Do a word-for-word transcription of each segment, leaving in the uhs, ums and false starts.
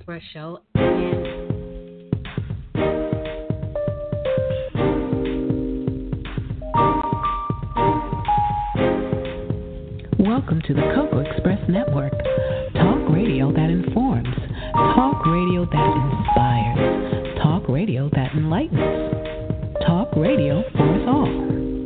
Express show. And welcome to the Cocoa Express Network. Talk radio that informs. Talk radio that inspires. Talk radio that enlightens. Talk radio for us all.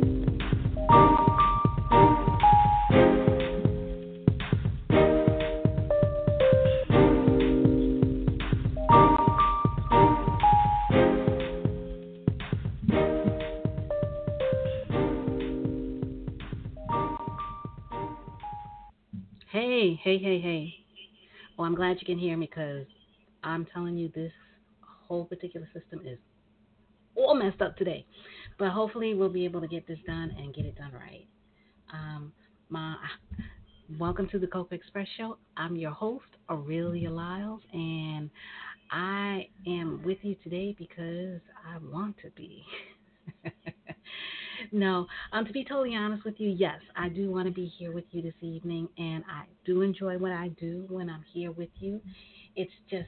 Hey, hey, hey, hey. Well, I'm glad you can hear me because I'm telling you this whole particular system is all messed up today. But hopefully we'll be able to get this done and get it done right. Um, my Welcome to the Cocoa Express show. I'm your host, Aurelia Lyles, and I am with you today because I want to be. No, um, to be totally honest with you, yes, I do want to be here with you this evening, and I do enjoy what I do when I'm here with you. It's just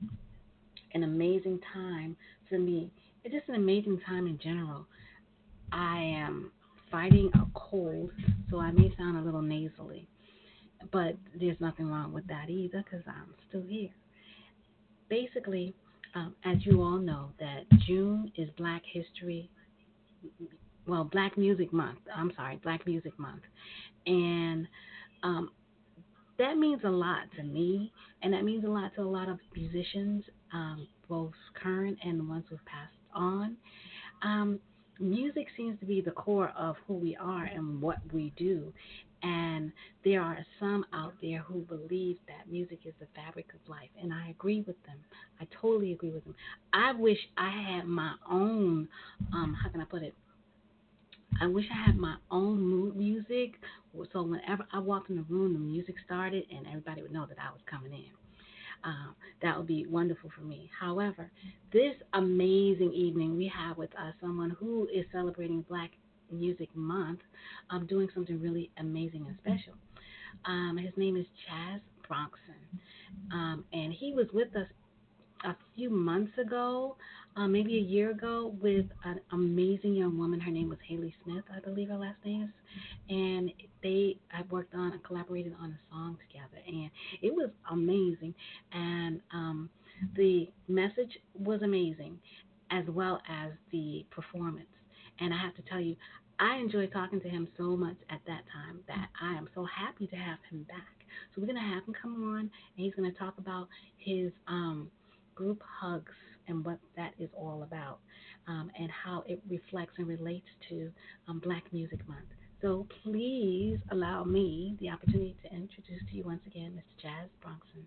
an amazing time for me. It's just an amazing time in general. I am fighting a cold, so I may sound a little nasally, but there's nothing wrong with that either because I'm still here. Basically, um, as you all know, that June is Black History well, Black Music Month. I'm sorry, Black Music Month. And um, that means a lot to me, and that means a lot to a lot of musicians, um, both current and the ones who've passed on. Um, music seems to be the core of who we are and what we do. And there are some out there who believe that music is the fabric of life, and I agree with them. I totally agree with them. I wish I had my own, um, how can I put it? I wish I had my own mood music, so whenever I walked in the room, the music started, and everybody would know that I was coming in. Um, that would be wonderful for me. However, this amazing evening, we have with us someone who is celebrating Black Music Month, um, doing something really amazing and special. Um, his name is Chaz Bronson, um, and he was with us a few months ago, uh, maybe a year ago, with an amazing young woman. Her name was Haley Smith, I believe her last name is. And they, I worked on, collaborated on a song together, and it was amazing. And um, the message was amazing, as well as the performance. And I have to tell you, I enjoyed talking to him so much at that time that I am so happy to have him back. So we're going to have him come on, and he's going to talk about his um, group hugs and what that is all about, um, and how it reflects and relates to um, Black Music Month. So please allow me the opportunity to introduce to you once again Mister Chaz Bronson.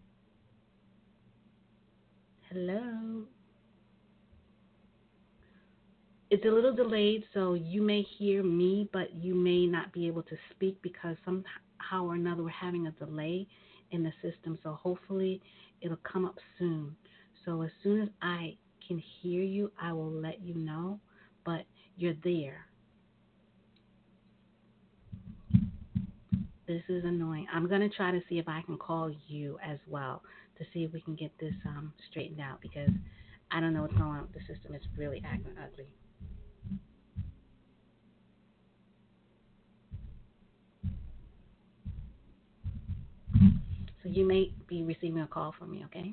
Hello. It's a little delayed, so you may hear me, but you may not be able to speak because somehow or another we're having a delay in the system. So hopefully it'll come up soon. So as soon as I can hear you, I will let you know, but you're there. This is annoying. I'm going to try to see if I can call you as well to see if we can get this um, straightened out because I don't know what's going on with the system. It's really acting ugly. So you may be receiving a call from me, okay?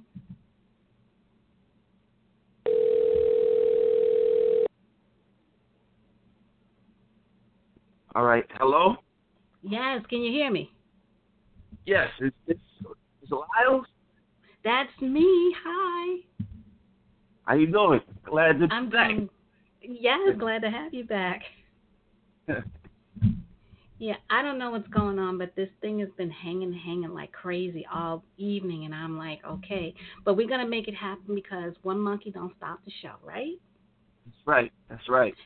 All right. Hello? Yes. Can you hear me? Yes. It's, it's, it's Lyles. That's me. Hi. How you doing? Glad to be I'm back. doing, yes, glad to have you back. Yeah, I don't know what's going on, but this thing has been hanging, hanging like crazy all evening, and I'm like, okay. But we're going to make it happen because one monkey don't stop the show, right? That's right. That's right.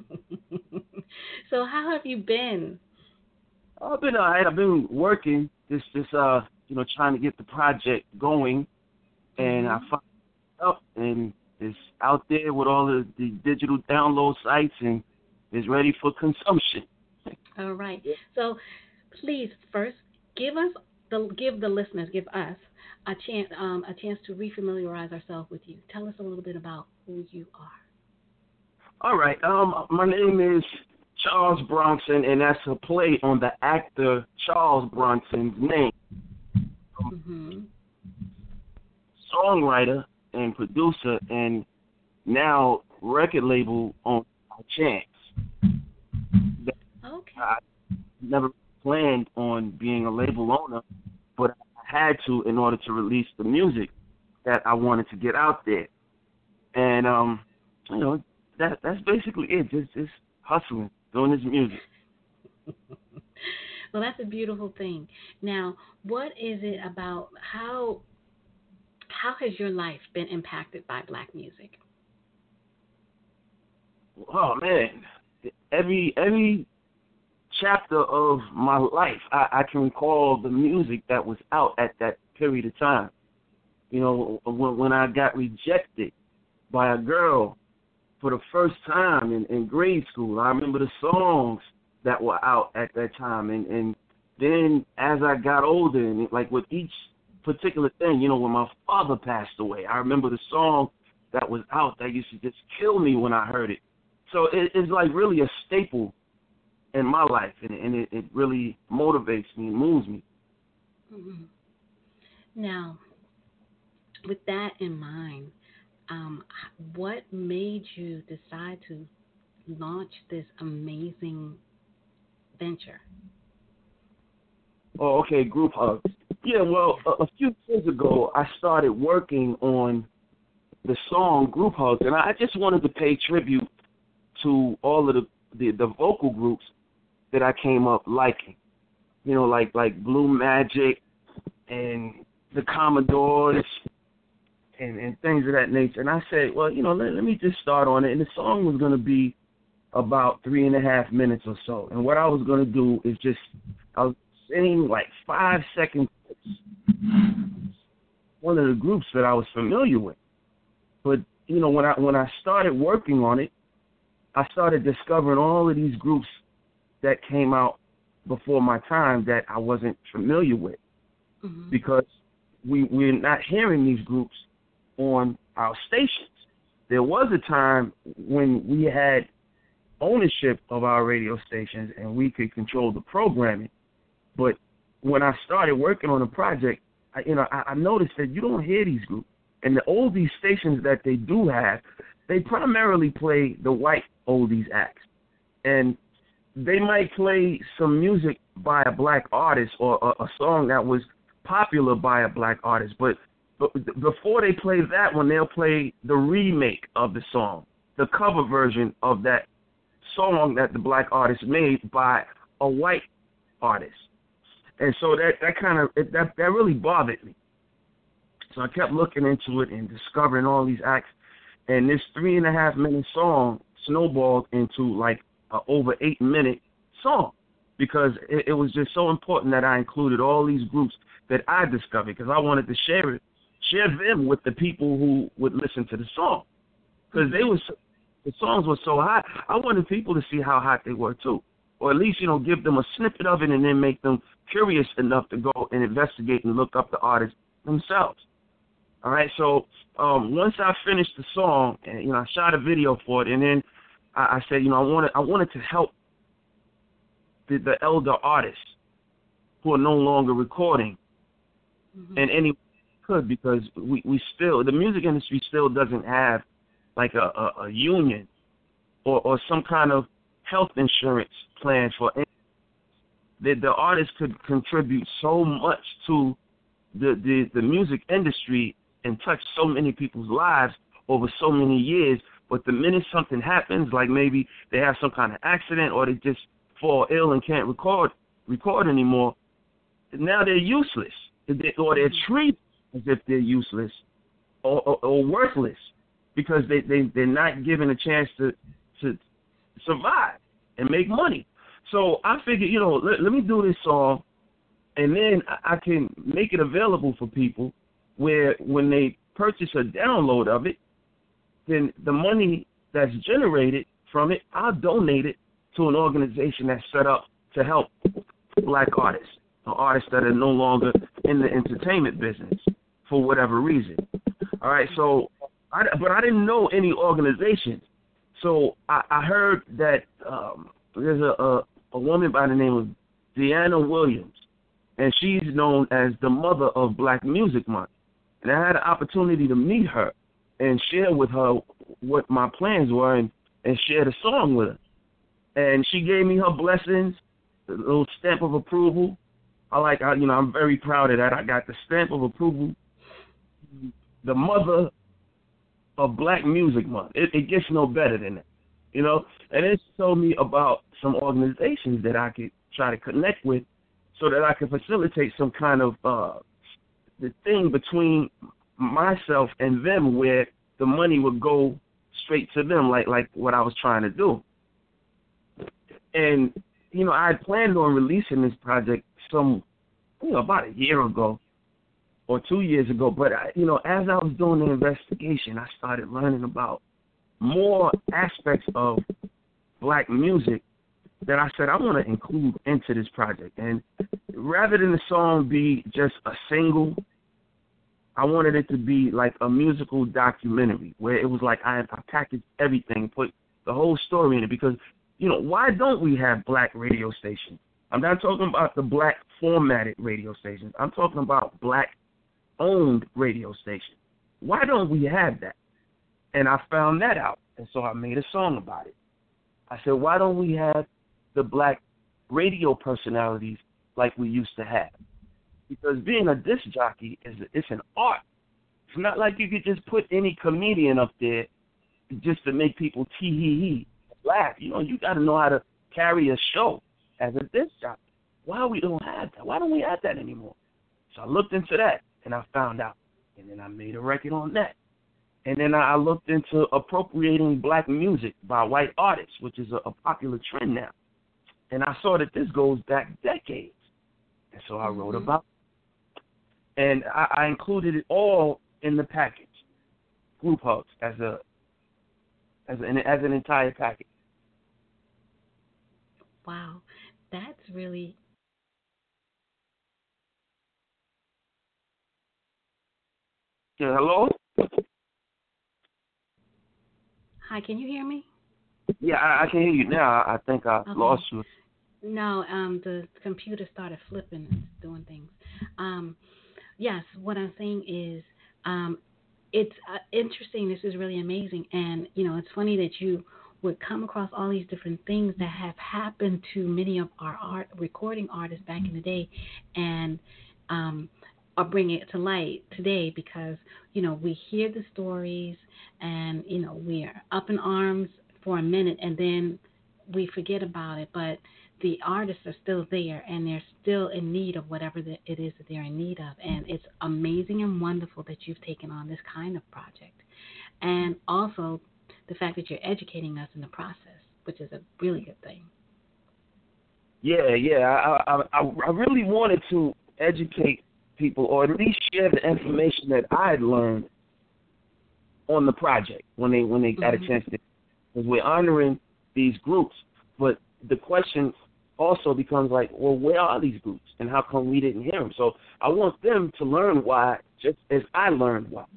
So how have you been? I've been all right. I've been working, just, just uh, you know, trying to get the project going, and mm-hmm. I found out, and it's out there with all the, the digital download sites, and is ready for consumption. All right. So please, first, give us the give the listeners, give us a chance um, a chance to refamiliarize ourselves with you. Tell us a little bit about who you are. All right. Um, my name is Charles Bronson, and that's a play on the actor Charles Bronson's name. Mm-hmm. Songwriter and producer, and now record label on Chance. Okay. I never planned on being a label owner, but I had to in order to release the music that I wanted to get out there. And um, you know, that that's basically it. Just just hustling, doing this music. Well, that's a beautiful thing. Now, what is it about how how has your life been impacted by black music? Oh man, every every chapter of my life, I, I can recall the music that was out at that period of time. You know, when, when I got rejected by a girl for the first time in, in grade school, I remember the songs that were out at that time. And, and then as I got older, and like with each particular thing, you know, when my father passed away, I remember the song that was out that used to just kill me when I heard it. So it, it's like really a staple in my life, and, and it, it really motivates me and moves me. Mm-hmm. Now, with that in mind, um, what made you decide to launch this amazing venture? Oh, okay, Group Hugs. Yeah, well, a, a few years ago, I started working on the song Group Hugs, and I just wanted to pay tribute to all of the, the, the vocal groups that I came up liking, you know, like like Blue Magic and the Commodores and, and things of that nature. And I said, well, you know, let, let me just start on it. And the song was going to be about three and a half minutes or so. And what I was going to do is just, I was singing like five seconds, one of the groups that I was familiar with. But, you know, when I when I started working on it, I started discovering all of these groups that came out before my time that I wasn't familiar with, mm-hmm. because we, we're not hearing these groups on our stations. There was a time when we had ownership of our radio stations and we could control the programming. But when I started working on the project, I, you know, I, I noticed that you don't hear these groups. And the oldies stations that they do have, they primarily play the white oldies acts. And they might play some music by a black artist or a, a song that was popular by a black artist. But, but before they play that one, they'll play the remake of the song, the cover version of that song that the black artist made by a white artist. And so that, that kind of, that, that really bothered me. So I kept looking into it and discovering all these acts. And this three and a half minute song snowballed into like a over eight minute song, because it, it was just so important that I included all these groups that I discovered, because I wanted to share it, share them with the people who would listen to the song, because they was the songs were so hot. I wanted people to see how hot they were too, or at least, you know, give them a snippet of it and then make them curious enough to go and investigate and look up the artists themselves. All right, so um, once I finished the song, and you know, I shot a video for it, and then I, I said, you know, I wanted I wanted to help the, the elder artists who are no longer recording, mm-hmm. and any could, because we, we still, the music industry still doesn't have like a, a, a union or, or some kind of health insurance plan for any. The, the artists could contribute so much to the, the, the music industry and touch so many people's lives over so many years, but the minute something happens, like maybe they have some kind of accident or they just fall ill and can't record record anymore, now they're useless, or they're treated as if they're useless or, or, or worthless, because they, they, they're not given a chance to, to survive and make money. So I figured, you know, let, let me do this song, and then I can make it available for people where when they purchase a download of it, then the money that's generated from it, I'll donate it to an organization that's set up to help black artists. or artists that are no longer in the entertainment business for whatever reason. All right, so, I, but I didn't know any organizations. So I, I heard that um, there's a, a, a woman by the name of Deanna Williams, and she's known as the mother of Black Music Month. And I had an opportunity to meet her and share with her what my plans were and, and share the song with her. And she gave me her blessings, a little stamp of approval. I like, I, you know, I'm very proud of that. I got the stamp of approval. The mother of Black Music Month. It, it gets no better than that, you know. And it told me about some organizations that I could try to connect with, so that I could facilitate some kind of uh, the thing between myself and them, where the money would go straight to them, like like what I was trying to do. And you know, I had planned on releasing this project some, you know, about a year ago or two years ago. But I, you know, as I was doing the investigation, I started learning about more aspects of Black music that I said I want to include into this project. And rather than the song be just a single, I wanted it to be like a musical documentary where it was like I, I packaged everything, put the whole story in it. Because, you know, why don't we have Black radio stations? I'm not talking about the Black formatted radio stations. I'm talking about Black-owned radio stations. Why don't we have that? And I found that out, and so I made a song about it. I said, why don't we have the Black radio personalities like we used to have? Because being a disc jockey is it's an art. It's not like you could just put any comedian up there just to make people tee hee hee laugh. You know, you got to know how to carry a show as a disc jockey. Why we don't have that? Why don't we have that anymore? So I looked into that and I found out, and then I made a record on that. And then I looked into appropriating Black music by white artists, which is a, a popular trend now. And I saw that this goes back decades. And so I wrote about it. And I, I included it all in the package, Group Hugs, as a as an as an entire package. Wow, that's really Yeah, hello? Hi, can you hear me? Yeah, I, I can hear you now. I think I Okay. lost you. No, um, the computer started flipping and doing things. Um, yes, what I'm saying is, um, it's uh, interesting. This is really amazing, and you know, it's funny that you would come across all these different things that have happened to many of our art recording artists back in the day, and um, are bringing it to light today because you know we hear the stories, and you know we are up in arms for a minute, and then we forget about it, but the artists are still there, and they're still in need of whatever the, it is that they're in need of. And it's amazing and wonderful that you've taken on this kind of project. And also the fact that you're educating us in the process, which is a really good thing. Yeah, yeah. I, I, I really wanted to educate people, or at least share the information that I had learned on the project when they when they got mm-hmm. a chance to. Because we're honoring these groups, but the question also becomes like, well, where are these groups, and how come we didn't hear them? So I want them to learn why, just as I learned why.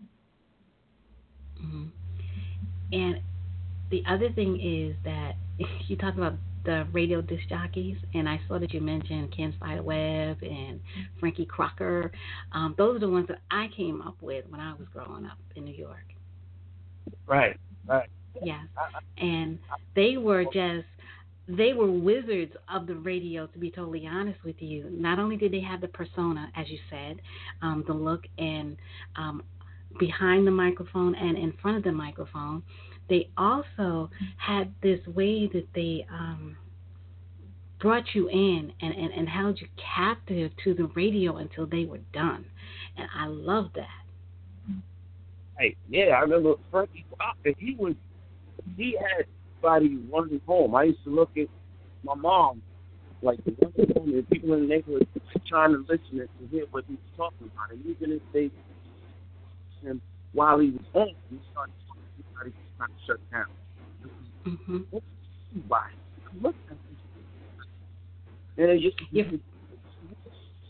Mm-hmm. And the other thing is that you talk about the radio disc jockeys, and I saw that you mentioned Ken Spiderweb and Frankie Crocker. Um, those are the ones that I came up with when I was growing up in New York. Right, right. Yes, and they were just, they were wizards of the radio, to be totally honest with you. Not only did they have the persona, as you said, um, the look and um, behind the microphone and in front of the microphone, they also had this way that they um, brought you in and, and, and held you captive to the radio until they were done. And I love that. Hey, yeah, I remember Frankie Crocker, he was, he had somebody running home. I used to look at my mom, like the running home, and people in the neighborhood trying to listen to hear what he was talking about. And even if they, and while he was home, he started talking, everybody was trying to shut down. Mm-hmm. What's he by? Look at this. And it just, yeah.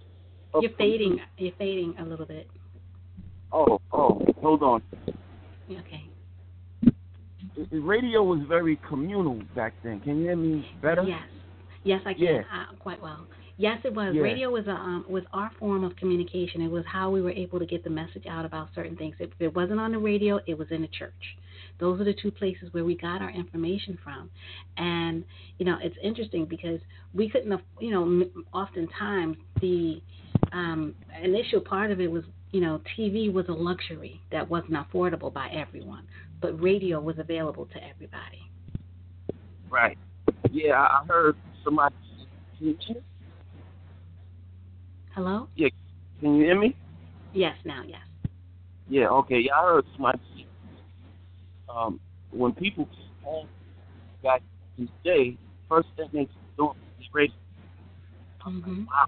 of You're fading. You're fading a little bit. Oh, oh, hold on. Okay. The radio was very communal back then. Can you hear me better? Yes. Yes, I can. Yeah. Uh, quite well. Yes, it was. Yeah. Radio was a um, was our form of communication. It was how we were able to get the message out about certain things. If it wasn't on the radio, it was in the church. Those are the two places where we got our information from. And, you know, it's interesting because we couldn't, have, you know, oftentimes the um, initial part of it was, you know, T V was a luxury that wasn't affordable by everyone, but radio was available to everybody. Right. Yeah, I heard somebody. Hello? Yeah. Can you hear me? Yes, now, yes. Yeah, okay. Yeah, I heard somebody. Um, when people back in the day, first thing they do was radio. Mm-hmm. Wow.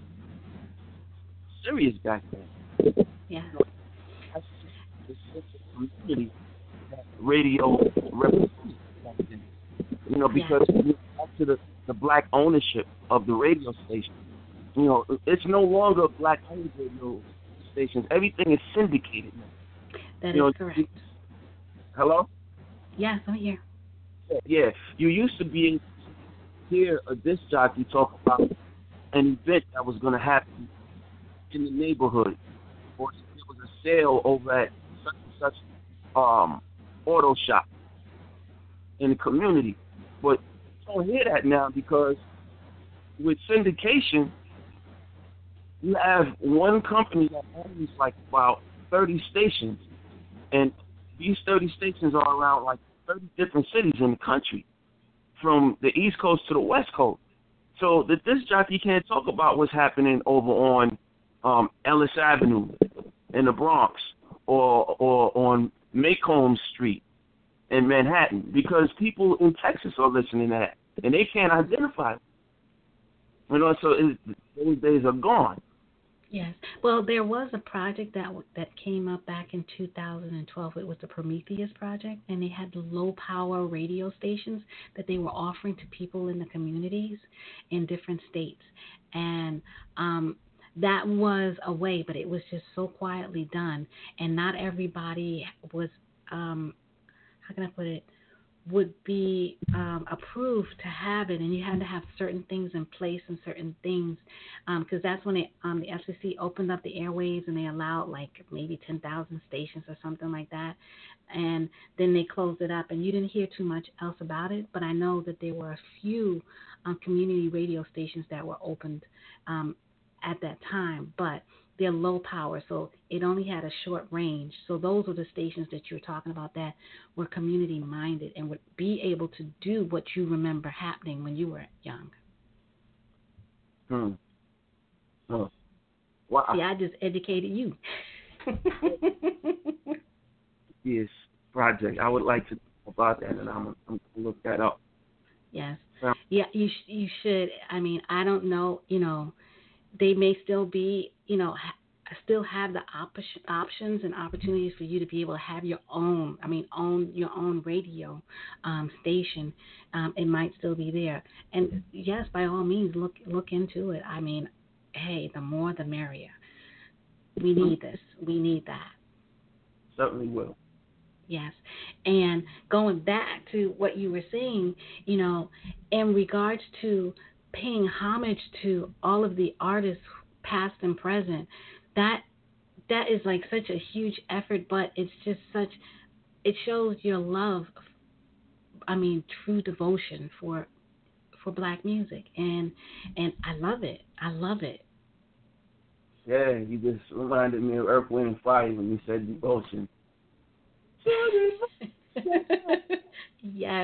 Serious back then. Yeah. You know, that's just the sense of community that radio represented back then. You know, because yeah. back to the, the black ownership of the radio station. You know, it's no longer black owned radio stations. Everything is syndicated now. That you is know, correct. You, hello? Yes, I'm here. Yeah, you used to be able to hear a disc jockey talk about an event that was going to happen in the neighborhood, or there was a sale over at such and such um, auto shop in the community. But you don't hear that now because with syndication, you have one company that owns like about thirty stations, and these thirty stations are around like thirty different cities in the country, from the East Coast to the West Coast. So the disc jockey can't talk about what's happening over on um, Ellis Avenue in the Bronx, or or on Macomb Street in Manhattan, because people in Texas are listening to that, and they can't identify it. You know, so it, those days are gone. Yes. Well, there was a project that that came up back in two thousand twelve. It was the Prometheus Project, and they had low-power radio stations that they were offering to people in the communities in different states. And um, that was a way, but it was just so quietly done, and not everybody was, um, how can I put it, would be um, approved to have it, and you had to have certain things in place and certain things, because um, that's when it, um, the F C C opened up the airwaves and they allowed like maybe ten thousand stations or something like that, and then they closed it up, and you didn't hear too much else about it. But I know that there were a few um, community radio stations that were opened um, at that time, but they're low power, so it only had a short range. So those are the stations that you're talking about that were community minded and would be able to do what you remember happening when you were young. Hmm. Oh. Wow. See, I just educated you. Yes, project. I would like to know about that, and I'm, I'm going to look that up. Yes. Yeah, yeah you, sh- you should. I mean, I don't know, you know, they may still be, you know, ha- still have the op- options and opportunities for you to be able to have your own, I mean, own your own radio um, station. Um, it might still be there. And yes, by all means, look look into it. I mean, hey, the more the merrier. We need this. We need that. Certainly will. Yes. And going back to what you were saying, you know, in regards to paying homage to all of the artists, past and present, that that is like such a huge effort, but it's just such, it shows your love, I mean, true devotion for for black music, and and I love it. I love it. Yeah, you just reminded me of Earth, Wind, and Fire when you said devotion. Yes.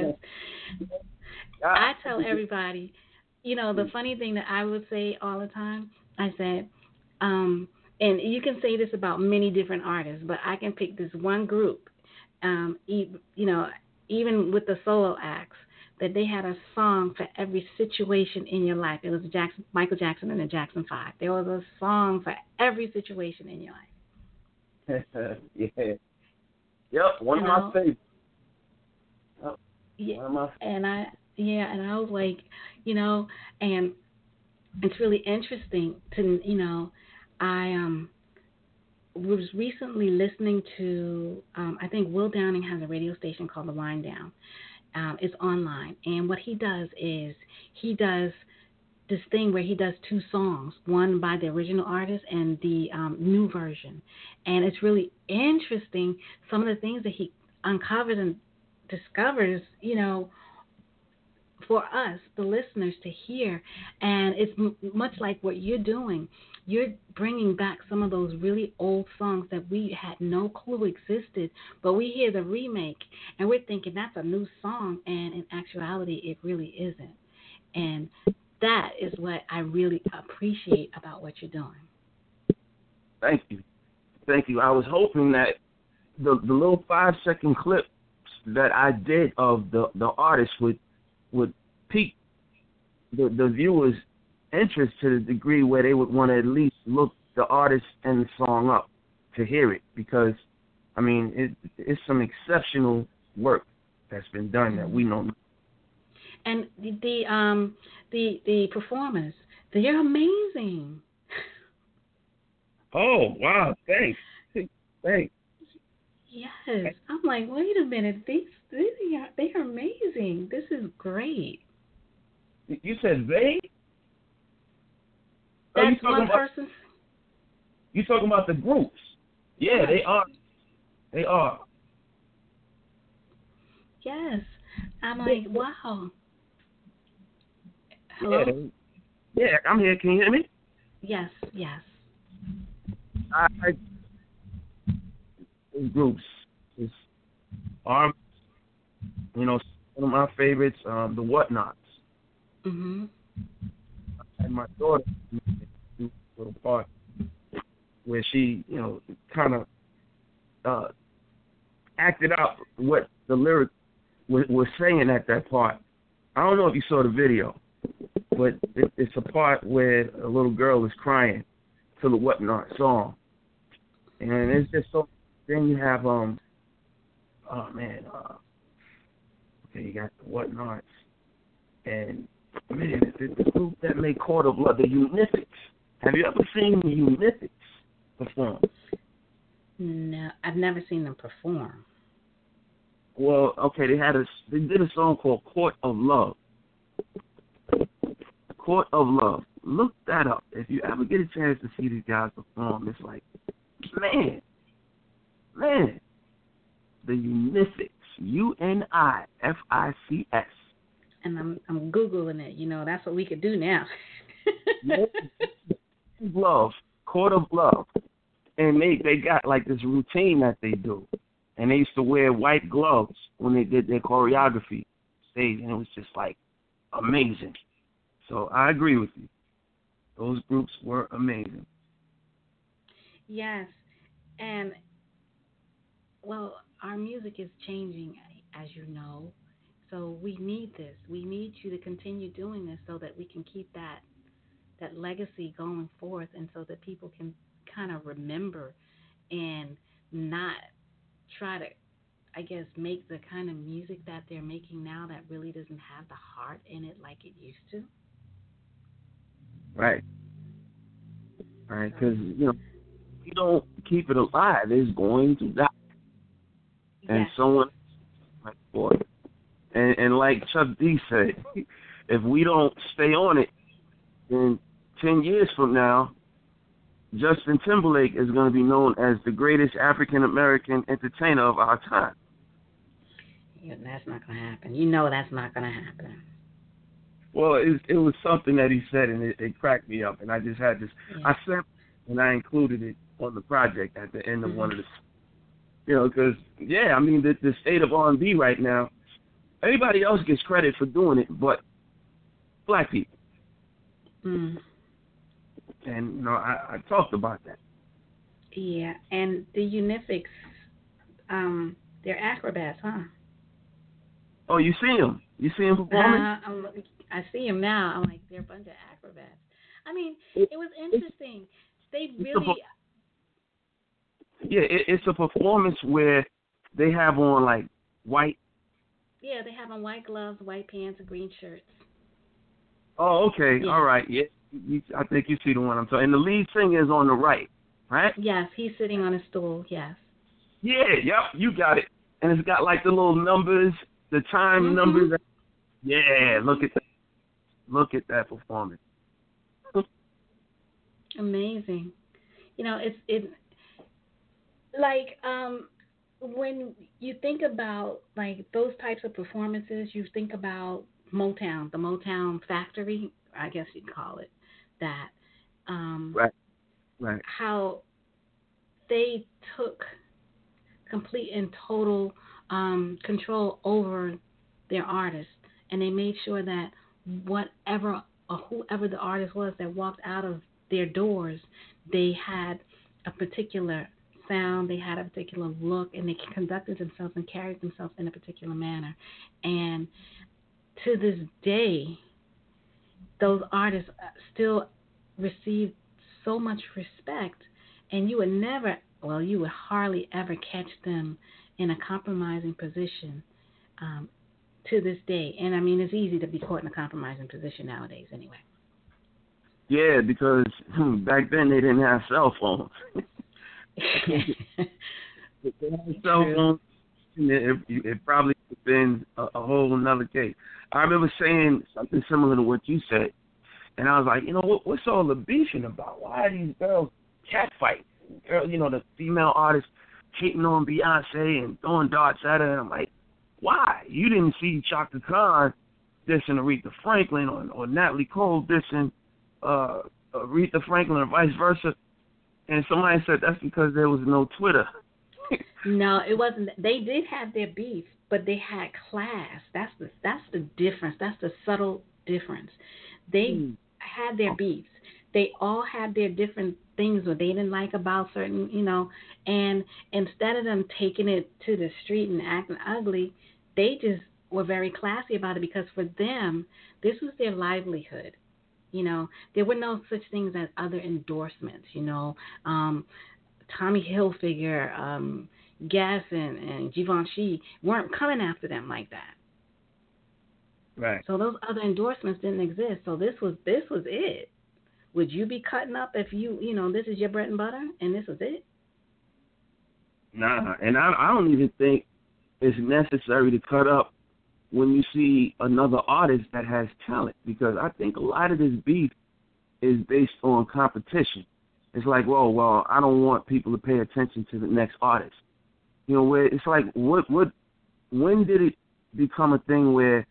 I tell everybody, you know, the funny thing that I would say all the time, I said, um, and you can say this about many different artists, but I can pick this one group, um, e- you know, even with the solo acts, that they had a song for every situation in your life. It was Jackson, Michael Jackson and the Jackson Five. There was a song for every situation in your life. Yeah. Yep, one and of my I'll, favorites. Yep, yeah, one of my and I, yeah, and I was like, you know, and it's really interesting to, you know, I um was recently listening to, um, I think Will Downing has a radio station called The Wind Down. Um, it's online. And what he does is he does this thing where he does two songs, one by the original artist and the um, new version. And it's really interesting, some of the things that he uncovers and discovers, you know, for us, the listeners, to hear. And it's m- much like what you're doing. You're bringing back some of those really old songs that we had no clue existed, but we hear the remake, and we're thinking that's a new song, and in actuality, it really isn't. And that is what I really appreciate about what you're doing. Thank you. Thank you. I was hoping that the the little five-second clips that I did of the, the artist would, would pique the, the viewers' interest to the degree where they would want to at least look the artist and the song up to hear it, because, I mean, it, it's some exceptional work that's been done that we know. And the the um the the performers, they're amazing. Oh, wow, thanks. Thanks. Yes. I'm like, wait a minute, these, these are, they are amazing. This is great. You said they? That's oh, one about, person. You talking about the groups? Yeah, Yes. they are. They are. Yes. I'm like, wow. Hello? Yeah, they, yeah, I'm here. Can you hear me? Yes, yes. I, I groups. It's um, you know, one of my favorites, um, the Whatnots. Mm-hmm. And my daughter do a little part where she, you know, kind of uh, acted out what the lyric was, was saying at that part. I don't know if you saw the video, but it, it's a part where a little girl is crying to the Whatnot song, and it's just so. Then you have um, oh man, uh, okay, you got the Whatnots, and man, the, the group that made Court of Love, the Unifics. Have you ever seen the Unifics perform? No, I've never seen them perform. Well, okay, they had a they did a song called Court of Love. Court of Love. Look that up. If you ever get a chance to see these guys perform, it's like, man, man, the Unifics, U N I F I C S. And I'm I'm Googling it. You know, that's what we could do now. Love, Court of Love. And they, they got like this routine that they do. And they used to wear white gloves when they did their choreography stage, and it was just like amazing. So I agree with you. Those groups were amazing. Yes. And, well, our music is changing, as you know. So we need this. We need you to continue doing this so that we can keep that that legacy going forth, and so that people can kind of remember and not try to, I guess, make the kind of music that they're making now that really doesn't have the heart in it like it used to. Right. Right, because, you know, if you don't keep it alive, it's going to die. And Yes. someone, like, boy, and, and like Chuck D said, if we don't stay on it, then ten years from now, Justin Timberlake is going to be known as the greatest African-American entertainer of our time. Yeah, that's not going to happen. You know that's not going to happen. Well, it, it was something that he said, and it, it cracked me up, and I just had this. Yeah. I sent and I included it on the project at the end of Mm-hmm. one of the, you know, because, yeah, I mean, the, the state of R and B right now, everybody else gets credit for doing it, but black people. Mm. And, you know, I, I talked about that. Yeah, and the Unifics, um, they're acrobats, huh? Oh, you see him? You see him performing? Uh, I'm, I see them now. I'm like, they're a bunch of acrobats. I mean, it was interesting. They really... Yeah, it, it's a performance where they have on, like, white... Yeah, they have on white gloves, white pants, and green shirts. Oh, okay. Yeah. All right. Yeah. You, I think you see the one I'm talking. And the lead singer is on the right, right? Yes, he's sitting on a stool. Yes. Yeah, yep, you got it. And it's got like the little numbers, the time mm-hmm. numbers. Yeah, look at that. Look at that performance. Amazing. You know, it's it like um when you think about like those types of performances, you think about Motown, the Motown Factory, I guess you'd call it that. Um, right, right. How they took complete and total um, control over their artists, and they made sure that whatever or whoever the artist was that walked out of their doors, they had a particular sound, they had a particular look, and they conducted themselves and carried themselves in a particular manner. And to this day, those artists still receive so much respect, and you would never, well, you would hardly ever catch them in a compromising position um, to this day. And I mean, it's easy to be caught in a compromising position nowadays anyway. Yeah, because hmm, back then they didn't have cell phones. If they had cell phones, it, it probably would have been a, a whole another case. I remember saying something similar to what you said, and I was like, you know, what, what's all the beefing about? Why are these girls catfighting? Girl, you know, the female artists hating on Beyonce and throwing darts at her, and I'm like, why? You didn't see Chaka Khan dissing Aretha Franklin or, or Natalie Cole dissing uh, Aretha Franklin or vice versa. And somebody said that's because there was no Twitter. No, it wasn't. They did have their beef, but they had class. That's the that's the difference. That's the subtle difference. They mm. had their beefs. They all had their different things that they didn't like about certain, you know, and instead of them taking it to the street and acting ugly, they just were very classy about it, because for them, this was their livelihood. You know, there were no such things as other endorsements, you know. Um, Tommy Hilfiger, um, Guess, and, and Givenchy weren't coming after them like that. Right. So those other endorsements didn't exist. So this was this was it. Would you be cutting up if you, you know, this is your bread and butter and this was it? Nah, and I, I don't even think it's necessary to cut up when you see another artist that has talent, because I think a lot of this beef is based on competition. It's like, well, well, I don't want people to pay attention to the next artist. You know, where it's like, what, what, when did it become a thing where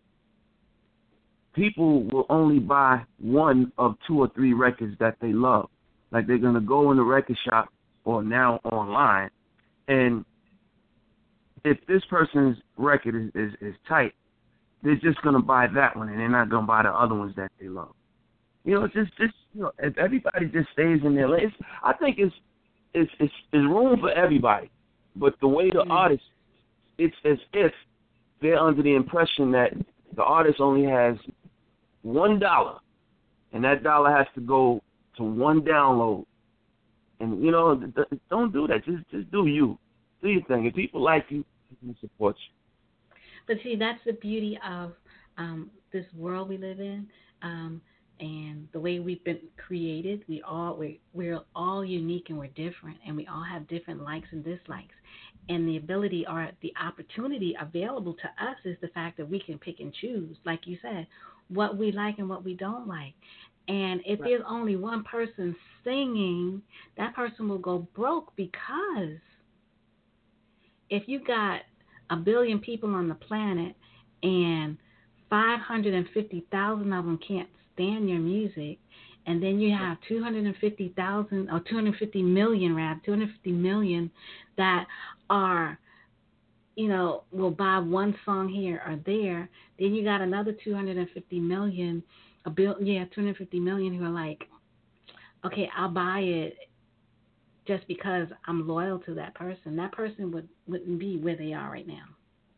people will only buy one of two or three records that they love? Like, they're going to go in the record shop or now online, and if this person's record is, is, is tight, they're just going to buy that one, and they're not going to buy the other ones that they love. You know, just, just you know, if everybody just stays in their lane, I think it's, it's, it's, it's room for everybody. But the way the mm-hmm. artist, it's as if they're under the impression that the artist only has one dollar, and that dollar has to go to one download. And, you know, th- th- don't do that. Just, just do you. Do your thing. If people like you, they support you. But see, that's the beauty of um, this world we live in, um, and the way we've been created. We all we're, we're all unique and we're different, and we all have different likes and dislikes. And the ability or the opportunity available to us is the fact that we can pick and choose, like you said, what we like and what we don't like. And if right. there's only one person singing, that person will go broke, because if you got a billion people on the planet and five hundred fifty thousand of them can't stand your music, and then you have two hundred fifty thousand or two hundred fifty million, rather, two hundred fifty million that are, you know, will buy one song here or there, then you got another two hundred fifty million, a bill, yeah, two hundred fifty million who are like, okay, I'll buy it just because I'm loyal to that person. That person would, wouldn't be where they are right now.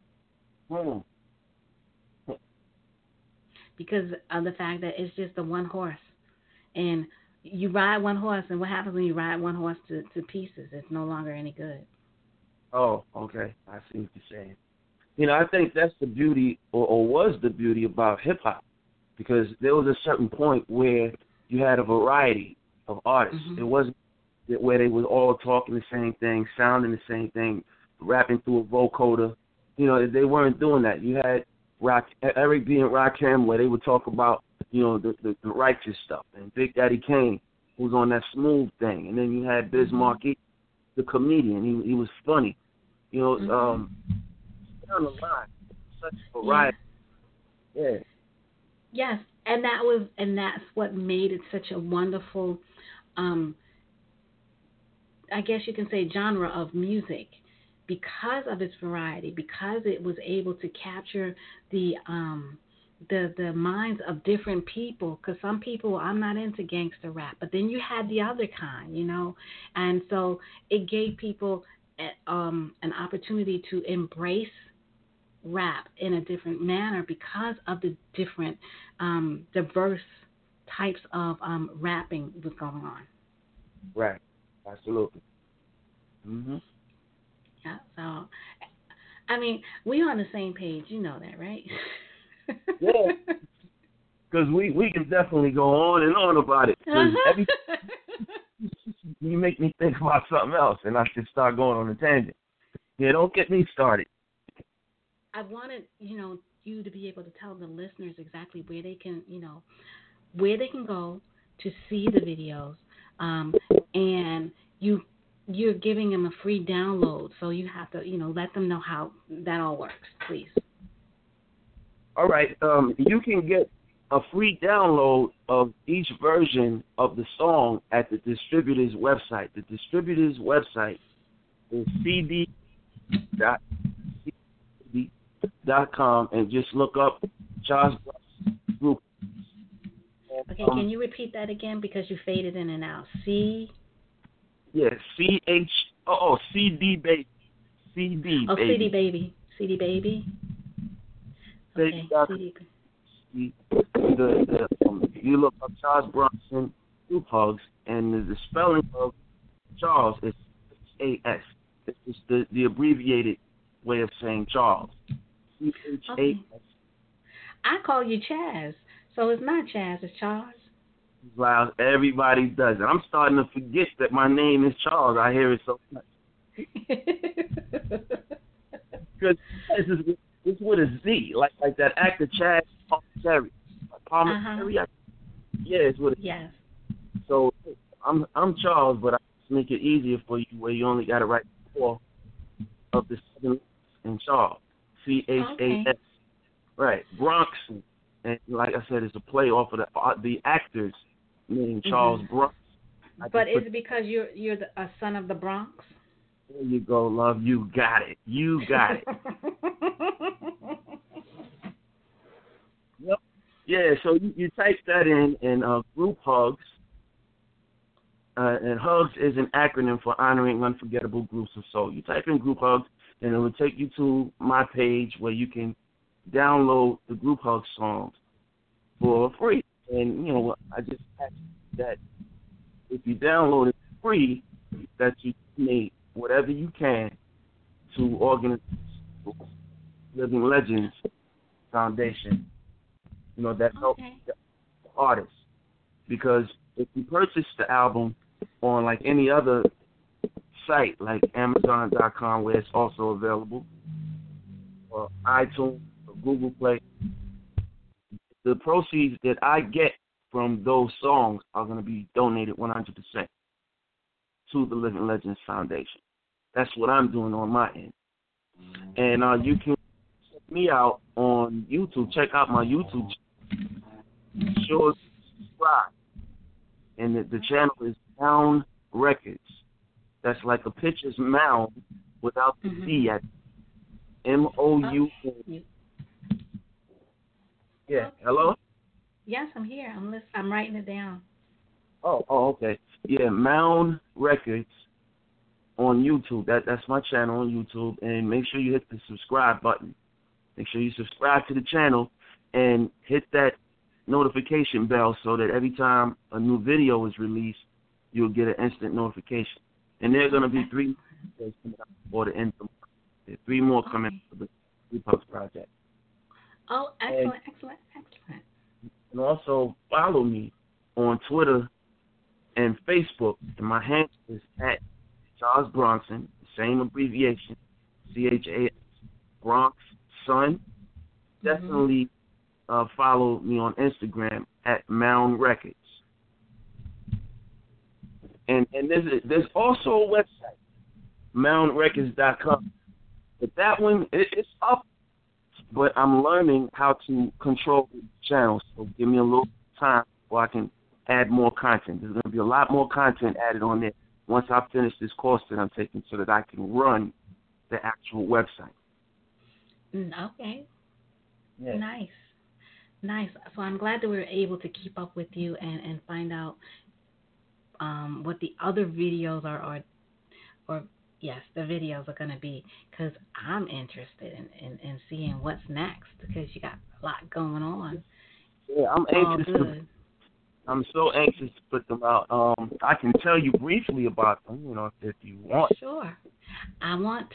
Hmm. Because of the fact that it's just the one horse. And you ride one horse, and what happens when you ride one horse to, to pieces? It's no longer any good. Oh, okay. I see what you're saying. You know, I think that's the beauty, or, or was the beauty about hip-hop. because there was a certain point where you had a variety of artists. Mm-hmm. It wasn't where they were all talking the same thing, sounding the same thing, rapping through a vocoder. You know, they weren't doing that. You had Rock, Eric B. and Rakim, where they would talk about, you know, the, the, the righteous stuff, and Big Daddy Kane, who was on that smooth thing, and then you had Biz Markie, the comedian. He he was funny. You know, Mm-hmm. um, down the line, such a variety. Yeah. yeah. Yes, and that was, and that's what made it such a wonderful, um, I guess you can say, genre of music, because of its variety, because it was able to capture the um, the the minds of different people. Because some people, I'm not into gangster rap, but then you had the other kind, you know, and so it gave people a, um, an opportunity to embrace rap in a different manner because of the different um, diverse types of um, rapping was going on. Right. Absolutely. Mhm. Yeah. So, I mean, we on the same page. You know that, right? Yeah. Because we, we can definitely go on and on about it. 'Cause every, you make me think about something else, and I should start going on a tangent. Yeah, don't get me started. I wanted, you know, you to be able to tell the listeners exactly where they can, you know, where they can go to see the videos, um, and you you're giving them a free download, so you have to, you know, let them know how that all works, please. All right, um, you can get a free download of each version of the song at the distributor's website. The distributor's website is c d dot com, and just look up Charles Group. Okay, um, can you repeat that again, because you faded in and out? C. Yeah, C H. Oh, oh, C D baby. C D Oh, baby. C D baby. C D baby. Okay, C D. The, the, um, you look up Charles Bronson Group Hugs, and the, the spelling of Charles is A S. It's just the, the abbreviated way of saying Charles. C H A S. Okay. I call you Chaz, so it's not Chaz, it's Charles. Wow, everybody does it. I'm starting to forget that my name is Charles. I hear it so much. Because this is it's with a Z, like like that actor Chad Palminteri. Palminteri, uh-huh. Yeah, it's with a Z. Yes. So I'm I'm Charles, but I just make it easier for you where you only got to write four of the seven in Charles. C H A S. Okay. Right, Bronx. And like I said, it's a play off of the uh, the actor's name, Charles mm-hmm. Bronx. I but is put, it because you're you're the, a son of the Bronx? There you go, love. You got it. You got it. Yep. Yeah. So you, you type that in, and uh, Group Hugs. Uh, and Hugs is an acronym for Honoring Unforgettable Groups of Soul. You type in Group Hugs, and it will take you to my page where you can download the Group Hugs songs for free. And, you know, I just ask that if you download it free, that you donate whatever you can to organize Living Legends Foundation, you know, that helps okay. the artists. Because if you purchase the album on, like, any other site, like Amazon dot com, where it's also available, or iTunes, or Google Play, the proceeds that I get from those songs are going to be donated one hundred percent to the Living Legends Foundation. That's what I'm doing on my end. And uh, you can check me out on YouTube. Check out my YouTube channel. Be sure to subscribe. And the, the channel is Mound Records. That's like a picture's mound without the mm-hmm. D at M O U N. Yeah. Okay. Hello? Yes, I'm here. I'm listening. I'm writing it down. Oh, oh, okay. Yeah, Mound Records on YouTube. That that's my channel on YouTube. And make sure you hit the subscribe button. Make sure you subscribe to the channel and hit that notification bell so that every time a new video is released, you'll get an instant notification. And there are going to be three videos coming out before the end of the month. There are three more coming for the Group Hugs project. Oh, excellent, and, excellent, excellent. also follow me on Twitter and Facebook. And my handle is at Charles Bronson, same abbreviation, C H A S, Bronx Son. Definitely uh, follow me on Instagram at Mound Records. And and there's a, there's also a website, mound records dot com. But that one, it, it's up, but I'm learning how to control the channel. So give me a little time before I can add more content. There's going to be a lot more content added on there once I finish this course that I'm taking so that I can run the actual website. Okay. Yeah. Nice. Nice. So I'm glad that we were able to keep up with you and, and find out um, what the other videos are, or, or yes, the videos are going to be, because I'm interested in, in, in seeing what's next, because you got a lot going on. Yeah, I'm anxious. All To, good. I'm so anxious to put them out. Um, I can tell you briefly about them, you know, if, if you want. Sure. I want.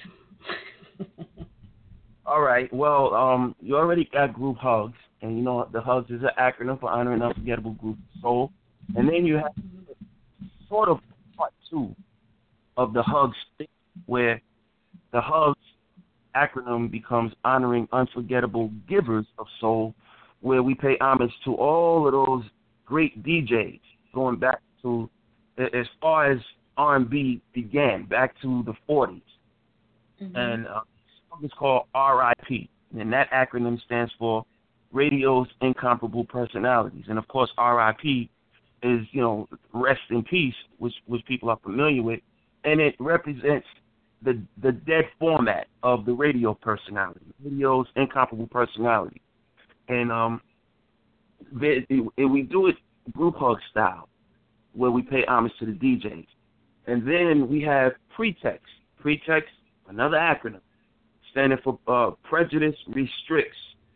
All right. Well, um, you already got group hugs, and you know the hugs is an acronym for Honoring Unforgettable Group Soul. And then you have sort of part two of the hugs thing, where the hugs acronym becomes Honoring Unforgettable Givers of Soul, where we pay homage to all of those great D Js going back to as far as R and B began, back to the forties. Mm-hmm. And uh, it's called R I P, and that acronym stands for Radio's Incomparable Personalities. And of course, R I P is, you know, rest in peace, which which people are familiar with, and it represents the the dead format of the radio personality, radio's incomparable personality. And um, it, it, it, we do it group hug style, where we pay homage to the D Js. And then we have Pretext. Pretext, another acronym, standing for uh, Prejudice Restricts,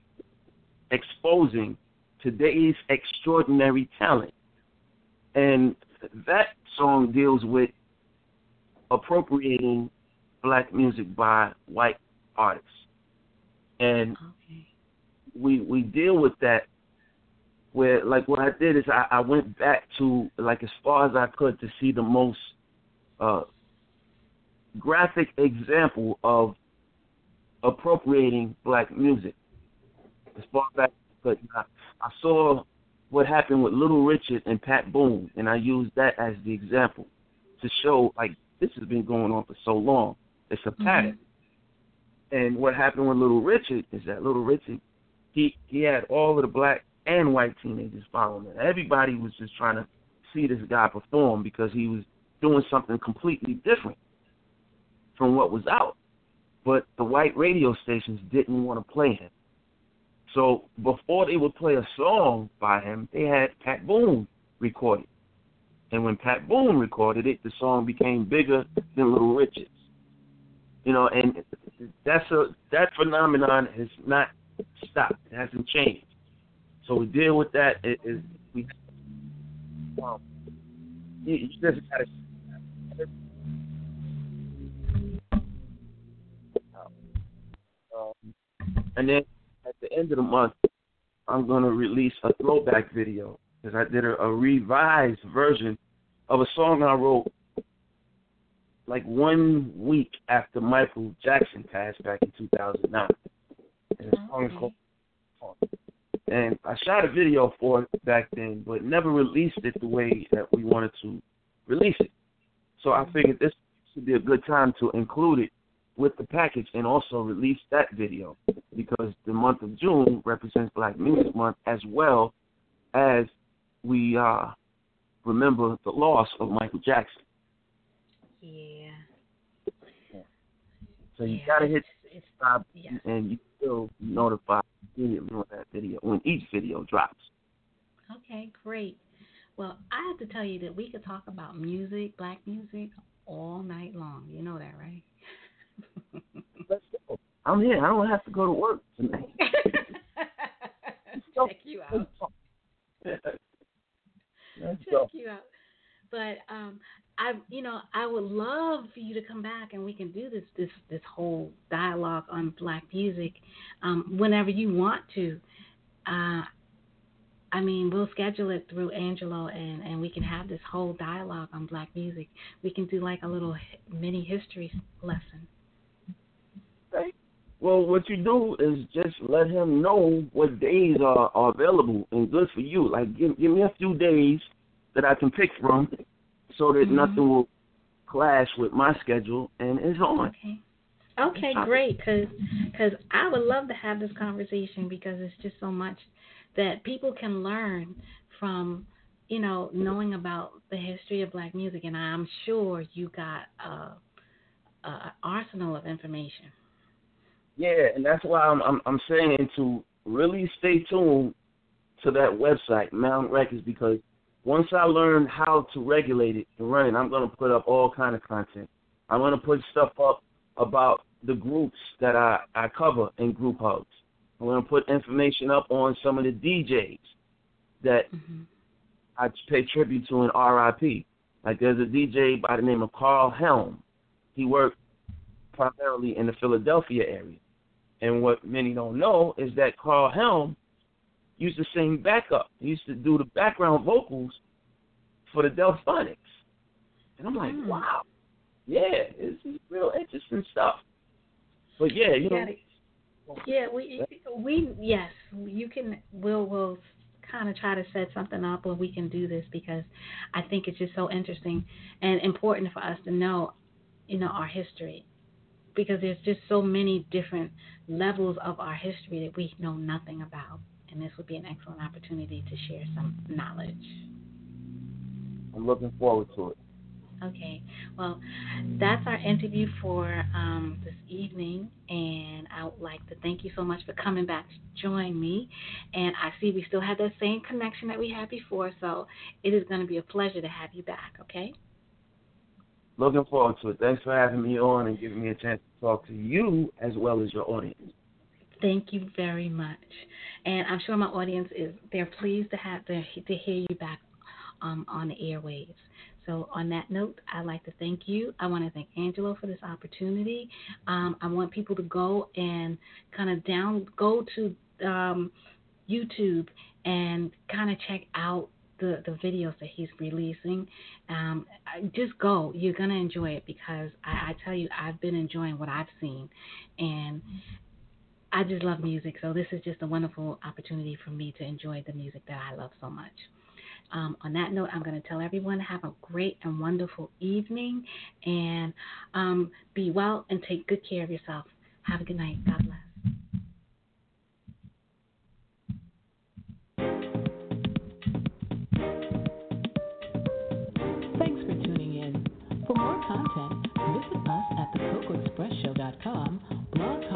exposing today's extraordinary talent. And that song deals with appropriating black music by white artists. And okay. we we deal with that where, like, what I did is I, I went back to, like, as far as I could to see the most uh, graphic example of appropriating black music. As far back as I could. I saw what happened with Little Richard and Pat Boone, and I used that as the example to show, like, this has been going on for so long. It's a pattern. Mm-hmm. And what happened with Little Richard is that Little Richard, he, he had all of the black and white teenagers following him. Everybody was just trying to see this guy perform because he was doing something completely different from what was out. But the white radio stations didn't want to play him. So before they would play a song by him, they had Pat Boone record it. And when Pat Boone recorded it, the song became bigger than Little Richard's. You know, and that's a that phenomenon has not stopped. It hasn't changed. So we deal with that. It, it, we, um, you, you just gotta. Um, and then at the end of the month, I'm gonna release a throwback video because I did a, a revised version of a song I wrote like one week after Michael Jackson passed back in two thousand nine. And the song is called Song. And I shot a video for it back then, but never released it the way that we wanted to release it. So I figured this would be a good time to include it with the package and also release that video because the month of June represents Black Music Month as well as we uh, remember the loss of Michael Jackson. Yeah. So you yeah, gotta hit it's, subscribe yeah. and you still notified immediately when that video, when each video drops. Okay, great. Well, I have to tell you that we could talk about music, black music, all night long. You know that, right? Let's go. I'm here. I don't have to go to work tonight. Check you out. Let's Check go. you out. But um, I, you know, I would love for you to come back and we can do this, this, this whole dialogue on black music um, whenever you want to. Uh, I mean, we'll schedule it through Angelo, and, and we can have this whole dialogue on Black music. We can do like a little mini history lesson. Okay. Well, what you do is just let him know what days are, are available and good for you. Like, give, give me a few days that I can pick from so that mm-hmm. nothing will clash with my schedule, and it's on. Okay. Okay, great, because cause I would love to have this conversation because it's just so much that people can learn from, you know, knowing about the history of Black music, and I'm sure you got a, a arsenal of information. Yeah, and that's why I'm, I'm I'm saying to really stay tuned to that website, Mountain Records, because once I learn how to regulate it and run it, I'm going to put up all kind of content. I'm going to put stuff up about the groups that I, I cover in group hugs. I'm going to put information up on some of the D Js that mm-hmm. I pay tribute to in R I P. Like there's a D J by the name of Carl Helm. He worked primarily in the Philadelphia area. And what many don't know is that Carl Helm used to sing backup. He used to do the background vocals for the Delphonics. And I'm like, mm. wow. Yeah, it's, it's real interesting stuff. But yeah, you know. Yeah, we we yes, you can. We'll we'll kind of try to set something up where we can do this because I think it's just so interesting and important for us to know, you know, our history. Because there's just so many different levels of our history that we know nothing about. And this would be an excellent opportunity to share some knowledge. I'm looking forward to it. Okay. Well, that's our interview for um, this evening. And I would like to thank you so much for coming back to join me. And I see we still have that same connection that we had before. So it is going to be a pleasure to have you back, okay? Looking forward to it. Thanks for having me on and giving me a chance to talk to you as well as your audience. Thank you very much. And I'm sure my audience is, they're pleased to have to, to hear you back um, on the airwaves. So on that note, I'd like to thank you. I want to thank Angelo for this opportunity. Um, I want people to go and kind of down, go to um, YouTube and kind of check out The, the videos that he's releasing. Um, just go. You're going to enjoy it because I, I tell you, I've been enjoying what I've seen. And I just love music. So this is just a wonderful opportunity for me to enjoy the music that I love so much. Um, on that note, I'm going to tell everyone to have a great and wonderful evening. And um, be well and take good care of yourself. Have a good night. God bless. For more content, visit us at the coco express show dot com, blog